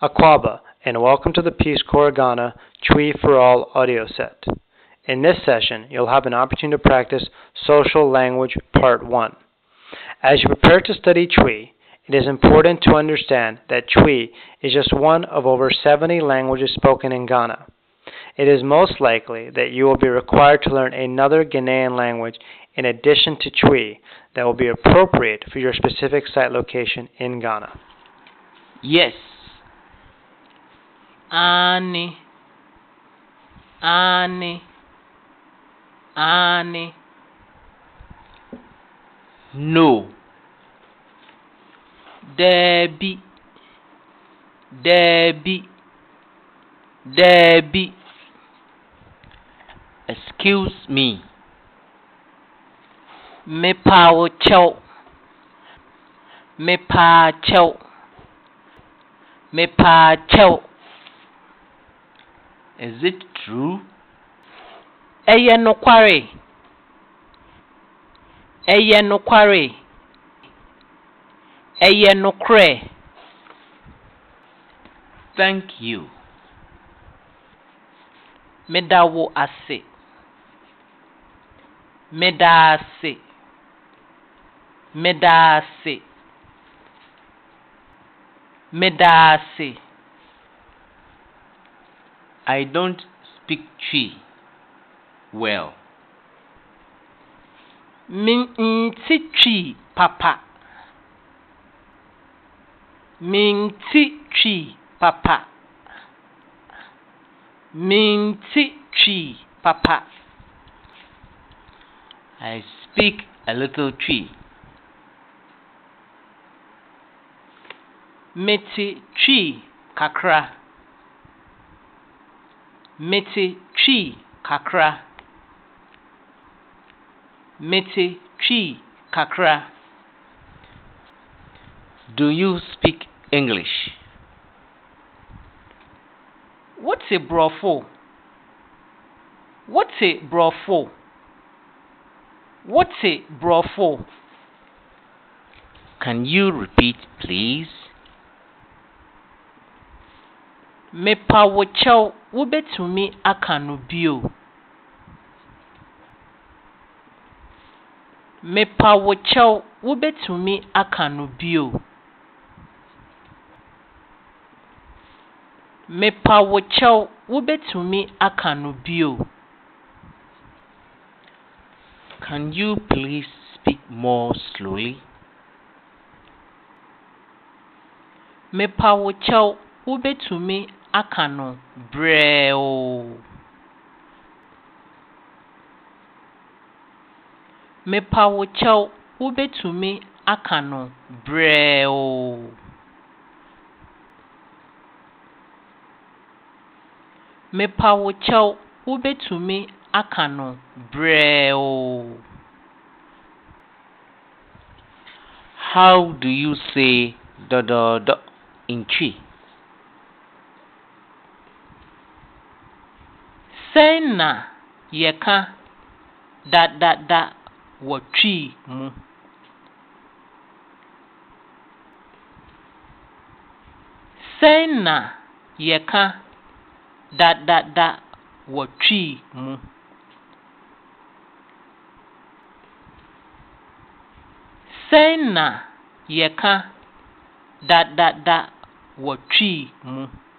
Akwaba, and welcome to the Peace Corps Ghana Twi for All audio set. In this session, you'll have an opportunity to practice Social Language Part 1. As you prepare to study Twi, it is important to understand that Twi is just one of over 70 languages spoken in Ghana. It is most likely that you will be required to learn another Ghanaian language in addition to Twi that will be appropriate for your specific site location in Ghana. Yes. Ani. No. Debbie. Excuse me. Me pa chow. Is it true? Eye no kware. Thank you. Medawo ase. Medase. I don't speak Twi well. Minti Twi, Papa. I speak a little Twi. Meti Twi kakra. Do you speak English? What's a brofo? Can you repeat, please? Mepa wochaw wobetumi aka no bio. Can you please speak more slowly? Mepa wochaw wobetumi aka no breo. How do you say do in Twi? Sena yeka da wo Twi mu. Sena yeka da wo Twi mu. Sena yeka da wo Twi mu.